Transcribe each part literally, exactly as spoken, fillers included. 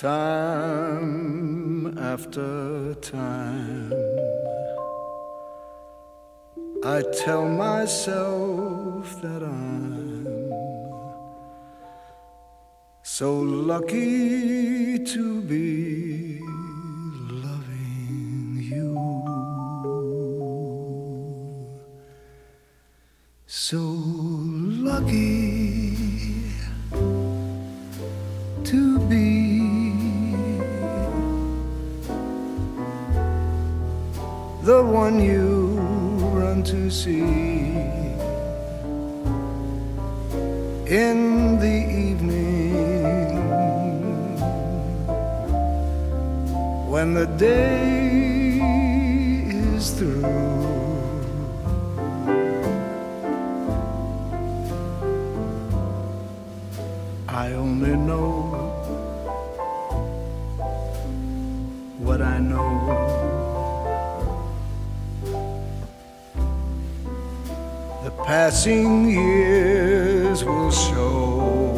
Time after time, I tell myself that I'm so lucky to be loving you, so lucky to be the one you run to see in the evening when the day is through. I only know what I know. The passing years will show.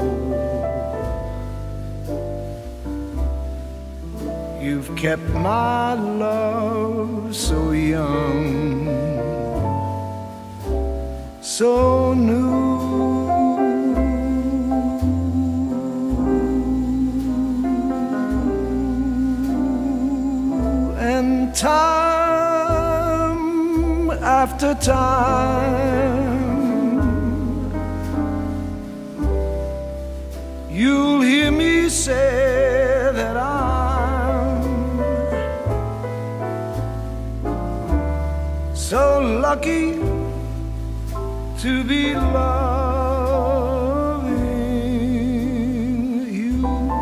You've kept my love so young, so new. And time after time, you'll hear me say that I'm so lucky to be loving you.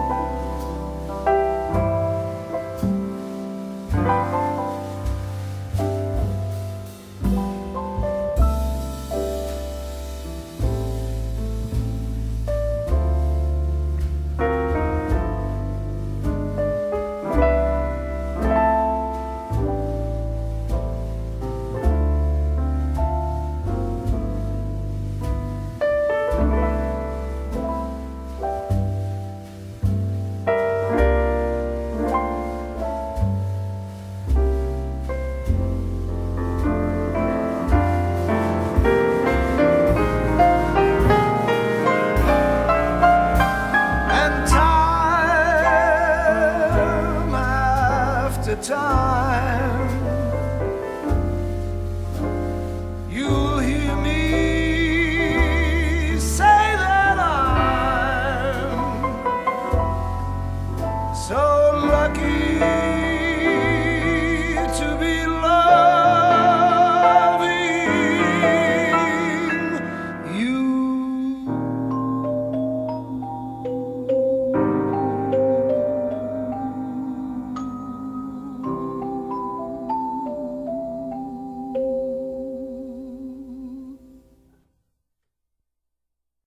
Time, you'll hear me say that I'm so lucky